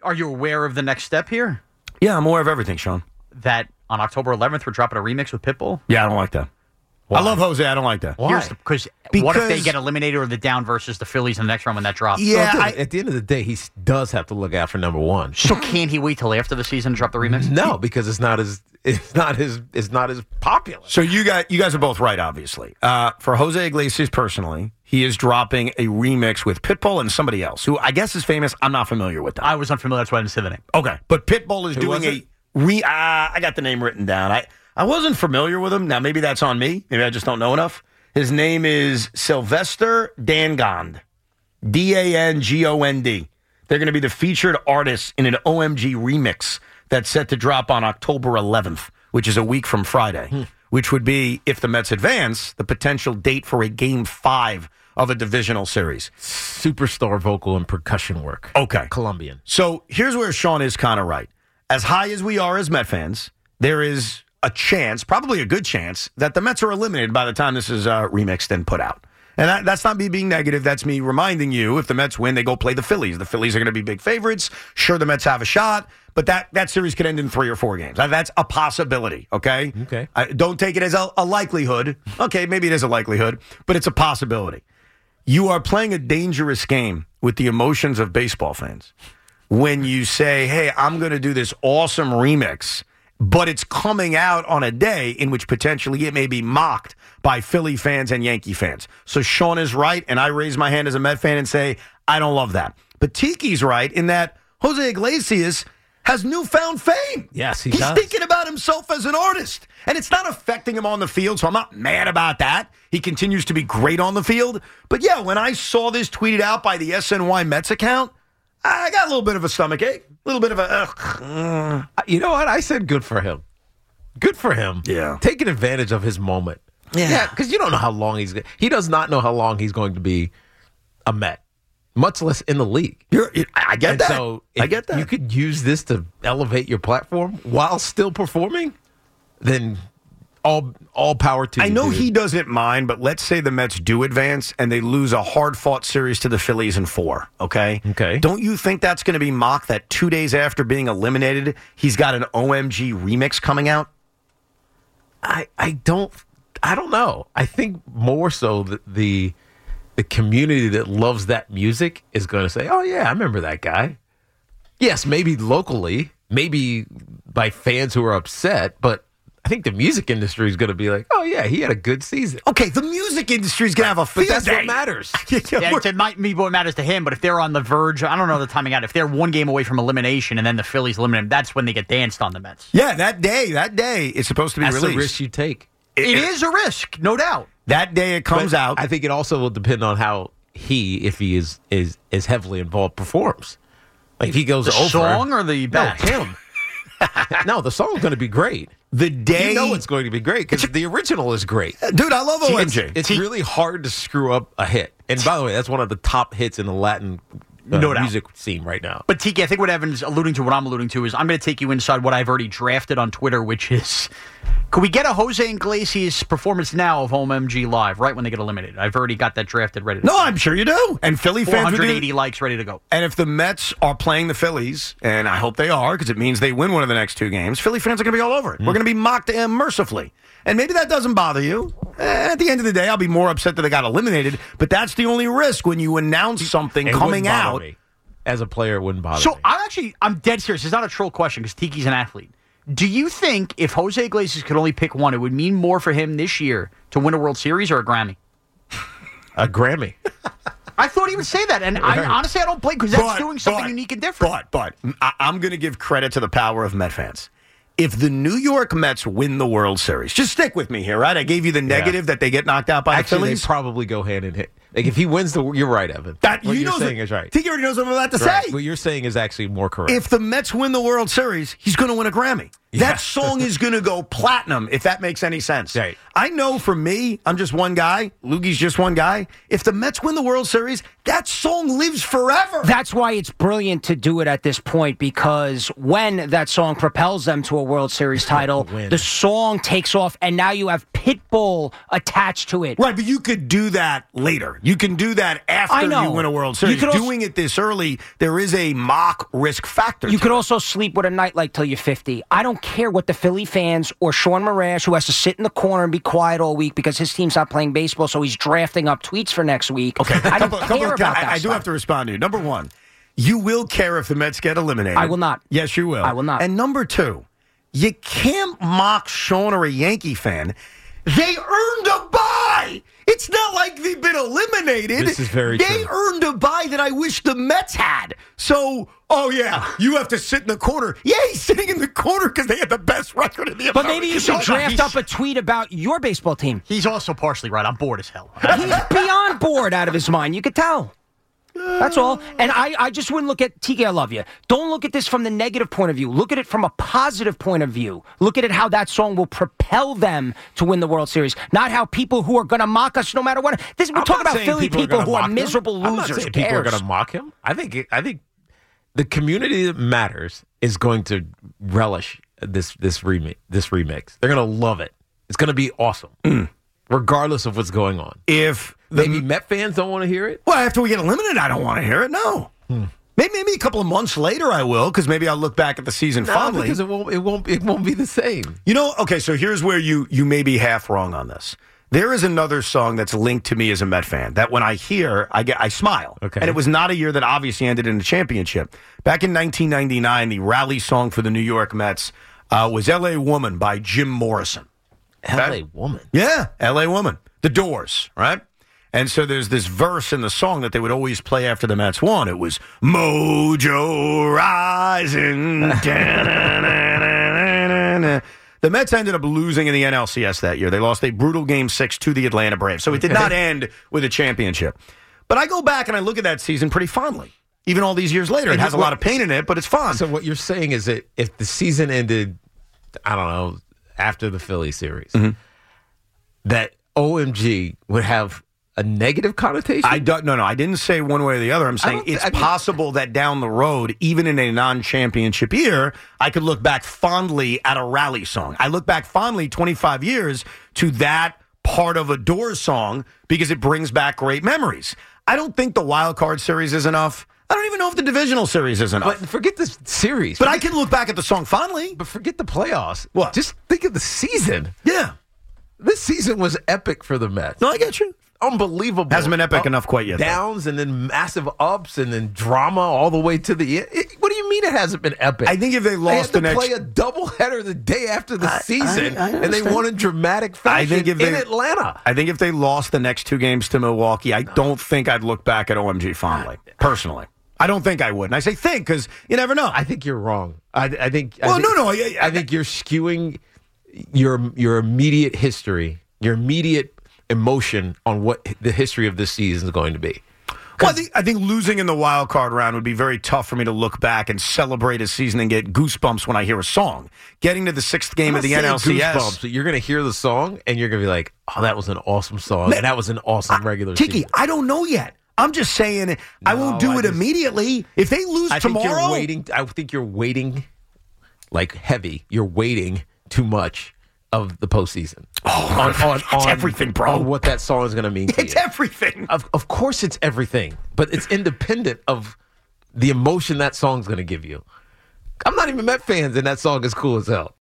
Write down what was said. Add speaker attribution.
Speaker 1: Are you aware of the next step here?
Speaker 2: Yeah, I'm aware of everything, Sean.
Speaker 1: That on October 11th, we're dropping a remix with Pitbull?
Speaker 2: Yeah, I don't like that.
Speaker 3: Why?
Speaker 2: I love Jose. I don't like that.
Speaker 3: Why?
Speaker 1: Because what if they get eliminated or the down versus the Phillies in the next round when that drops?
Speaker 2: Yeah,
Speaker 3: Well, at the end of the day, he does have to look out for number one.
Speaker 1: So can't he wait till after the season to drop the remix?
Speaker 3: No, because it's not as popular.
Speaker 2: So you guys are both right, obviously. For Jose Iglesias personally, he is dropping a remix with Pitbull and somebody else, who I guess is famous. I'm not familiar with that.
Speaker 1: I was unfamiliar. That's why I didn't say the name.
Speaker 2: Okay, but Pitbull is
Speaker 3: Who
Speaker 2: doing
Speaker 3: was it?
Speaker 2: I got the name written down. I wasn't familiar with him. Now, maybe that's on me. Maybe I just don't know enough. His name is Sylvester Dangond. Dangond. They're going to be the featured artists in an OMG remix that's set to drop on October 11th, which is a week from Friday, which would be, if the Mets advance, the potential date for a Game 5 of a divisional series.
Speaker 3: Superstar vocal and percussion work.
Speaker 2: Okay.
Speaker 3: Colombian.
Speaker 2: So here's where Sean is kind of right. As high as we are as Met fans, there is a chance, probably a good chance, that the Mets are eliminated by the time this is remixed and put out. And that's not me being negative. That's me reminding you, if the Mets win, they go play the Phillies. The Phillies are going to be big favorites. Sure, the Mets have a shot, but that series could end in 3 or 4 games. That's a possibility, okay?
Speaker 3: Okay.
Speaker 2: Don't take it as a likelihood. Okay, maybe it is a likelihood, but it's a possibility. You are playing a dangerous game with the emotions of baseball fans when you say, hey, I'm going to do this awesome remix, but it's coming out on a day in which potentially it may be mocked by Philly fans and Yankee fans. So Sean is right, and I raise my hand as a Met fan and say, I don't love that. But Tiki's right in that Jose Iglesias has newfound fame.
Speaker 3: Yes,
Speaker 2: He's
Speaker 3: does.
Speaker 2: thinking about himself as an artist, and it's not affecting him on the field, so I'm not mad about that. He continues to be great on the field. But yeah, when I saw this tweeted out by the SNY Mets account, I got a little bit of a stomachache, a little bit of a
Speaker 3: You know what? I said good for him. Good for him.
Speaker 2: Yeah.
Speaker 3: Taking advantage of his moment.
Speaker 2: Yeah.
Speaker 3: Because you don't know how long he does not know how long he's going to be a Met, much less in the league.
Speaker 2: I get
Speaker 3: And
Speaker 2: that.
Speaker 3: so
Speaker 2: I
Speaker 3: if
Speaker 2: get that.
Speaker 3: you could use this to elevate your platform while still performing, then all power to you.
Speaker 2: I know
Speaker 3: dude.
Speaker 2: he doesn't mind, but let's say the Mets do advance and they lose a hard-fought series to the Phillies in 4, okay?
Speaker 3: Okay.
Speaker 2: Don't you think that's going to be mocked that 2 days after being eliminated, he's got an OMG remix coming out?
Speaker 3: I don't know. I think more so that the community that loves that music is going to say, "Oh yeah, I remember that guy." Yes, maybe locally, maybe by fans who are upset, but I think the music industry is going to be like, "Oh yeah, he had a good season."
Speaker 2: Okay, the music industry is going to have a field
Speaker 3: But that's
Speaker 2: day.
Speaker 3: what matters.
Speaker 1: Yeah, it might be what matters to him, but if they're on the verge, I don't know the timing out. If they're 1 game away from elimination and then the Phillies eliminate them, that's when they get danced on the Mets.
Speaker 2: Yeah, that day is supposed to be
Speaker 3: That's
Speaker 2: released.
Speaker 3: the risk you take.
Speaker 1: It is a risk, no doubt.
Speaker 2: That day it comes
Speaker 3: But
Speaker 2: out.
Speaker 3: I think it also will depend on how if he is heavily involved, performs. Like if he goes
Speaker 1: The
Speaker 3: over
Speaker 1: song or the back?
Speaker 3: No, him. No, the song's going to be great.
Speaker 2: the day,
Speaker 3: You know it's going to be great because the original is great.
Speaker 2: dude, I love OMG.
Speaker 3: It's really hard to screw up a hit. And by the way, that's one of the top hits in the Latin
Speaker 1: No doubt.
Speaker 3: music scene right now.
Speaker 1: But Tiki, I think what Evan's alluding to, what I'm alluding to, is I'm going to take you inside what I've already drafted on Twitter, which is, could we get a Jose Iglesias performance now of OMG Live, right when they get eliminated? I've already got that drafted ready to
Speaker 2: No,
Speaker 1: go.
Speaker 2: I'm sure you do. And Philly fans would do.
Speaker 1: 480 likes ready to go.
Speaker 2: And if the Mets are playing the Phillies, and I hope they are, because it means they win one of the next 2 games, Philly fans are going to be all over it. We're going to be mocked mercifully. And maybe that doesn't bother you. At the end of the day, I'll be more upset that they got eliminated, but that's the only risk when you announce something
Speaker 3: It
Speaker 2: coming
Speaker 3: wouldn't bother
Speaker 2: out.
Speaker 3: me. As a player, it wouldn't bother
Speaker 1: So
Speaker 3: me.
Speaker 1: I'm dead serious. It's not a troll question because Tiki's an athlete. Do you think if Jose Iglesias could only pick one, it would mean more for him this year to win a World Series or a Grammy?
Speaker 3: A Grammy.
Speaker 1: I thought he would say that, and honestly, I don't blame because that's doing something unique and different.
Speaker 2: But I'm going to give credit to the power of Met fans. If the New York Mets win the World Series, just stick with me here, right? I gave you the negative that they get knocked out by the
Speaker 3: Actually,
Speaker 2: Phillies.
Speaker 3: they probably go hand in hand. Like if he wins you're right, Evan.
Speaker 2: That
Speaker 3: what
Speaker 2: you
Speaker 3: you're
Speaker 2: know
Speaker 3: saying is right.
Speaker 2: Tiki already knows what I'm about to
Speaker 3: Right.
Speaker 2: say.
Speaker 3: What you're saying is actually more correct.
Speaker 2: If the Mets win the World Series, he's going to win a Grammy. That song is going to go platinum, if that makes any sense.
Speaker 3: Right.
Speaker 2: I know for me, I'm just one guy. Loogie's just one guy. If the Mets win the World Series, that song lives forever.
Speaker 4: That's why it's brilliant to do it at this point, because when that song propels them to a World Series title, the song takes off, and now you have Pitbull attached to it.
Speaker 2: Right, but you could do that later. You can do that after you win a World Series. Doing it this early, there is a mock risk factor.
Speaker 4: You could also sleep with a night like till you're 50. I don't care what the Philly fans or Sean Marash, who has to sit in the corner and be quiet all week because his team's not playing baseball, so he's drafting up tweets for next week.
Speaker 2: Okay,
Speaker 4: I don't care about that
Speaker 2: I do have to respond to you. Number one, you will care if the Mets get eliminated.
Speaker 4: I will not.
Speaker 2: Yes, you will.
Speaker 4: I will not.
Speaker 2: And number two, you can't mock Sean or a Yankee fan. They earned a bye. It's not like they've been eliminated.
Speaker 3: This is very true.
Speaker 2: They earned a bye that I wish the Mets had. So, oh yeah, you have to sit in the corner. Yeah, he's sitting in the corner because they had the best record in the
Speaker 4: But maybe you should draft up a tweet about your baseball team.
Speaker 1: He's also partially right. I'm bored as hell.
Speaker 4: He's beyond bored out of his mind. You could tell. That's all. And I just wouldn't look at, TK, I love you. Don't look at this from the negative point of view. Look at it from a positive point of view. Look at it how that song will propel them to win the World Series. Not how people who are going to mock us no matter what. We're talking about Philly people who are miserable losers.
Speaker 3: I'm not saying people are going to mock him. I think the community that matters is going to relish this remix. They're going to love it. It's going to be awesome. Regardless of what's going on.
Speaker 2: If
Speaker 3: maybe Met fans don't want to hear it?
Speaker 2: Well, after we get eliminated, I don't want to hear it, no. Maybe a couple of months later I will, because maybe I'll look back at the season fondly.
Speaker 3: Because it won't be the same.
Speaker 2: You know, okay, so here's where you may be half wrong on this. There is another song that's linked to me as a Met fan that when I hear, I smile.
Speaker 3: Okay.
Speaker 2: And it was not a year that obviously ended in a championship. Back in 1999, the rally song for the New York Mets was L.A. Woman by Jim Morrison.
Speaker 3: L.A. Woman?
Speaker 2: Yeah, L.A. Woman. The Doors, right? And so there's this verse in the song that they would always play after the Mets won. It was Mojo Rising. The Mets ended up losing in the NLCS that year. They lost a brutal Game 6 to the Atlanta Braves. So it did not end with a championship. But I go back and I look at that season pretty fondly. Even all these years later. It has a lot of pain in it, but it's fun.
Speaker 3: So what you're saying is that if the season ended, I don't know, after the Philly series, that OMG would have a negative connotation?
Speaker 2: I didn't say one way or the other. I'm saying it's possible that down the road, even in a non-championship year, I could look back fondly at a rally song. I look back fondly 25 years to that part of a Doors song because it brings back great memories. I don't think the wild card series is enough. I don't even know if the divisional series is enough.
Speaker 3: But forget the series.
Speaker 2: But I can look back at the song fondly.
Speaker 3: But forget the playoffs.
Speaker 2: What?
Speaker 3: Just think of the season.
Speaker 2: Yeah.
Speaker 3: This season was epic for the Mets.
Speaker 2: No, I get you.
Speaker 3: Unbelievable.
Speaker 2: Hasn't been epic enough quite yet.
Speaker 3: Downs and then massive ups and then drama all the way to the end. What do you mean it hasn't been epic?
Speaker 2: I think if they lost
Speaker 3: they had to play a doubleheader the day after the season, and they won in dramatic fashion in Atlanta.
Speaker 2: I think if they lost the next two games to Milwaukee, I don't think I'd look back at OMG fondly, personally. I don't think I would. And I say think because you never know.
Speaker 3: I think you're wrong. I think
Speaker 2: you're
Speaker 3: skewing your immediate history, your immediate emotion on what the history of this season is going to be.
Speaker 2: Well, I think losing in the wild card round would be very tough for me to look back and celebrate a season and get goosebumps when I hear a song. Getting to the sixth game of the NLCS.
Speaker 3: Goosebumps, you're going to hear the song and you're going to be like, oh, that was an awesome song. And that was an awesome regular season.
Speaker 2: Tiki, I don't know yet. I'm just saying I won't do it immediately. If they lose tomorrow.
Speaker 3: I think you're waiting like heavy. You're waiting too much of the postseason.
Speaker 2: On everything, bro.
Speaker 3: On what that song is going to mean to you.
Speaker 2: It's everything.
Speaker 3: Of course it's everything, but it's independent of the emotion that song's going to give you. I'm not even Met fans, and that song is cool as hell.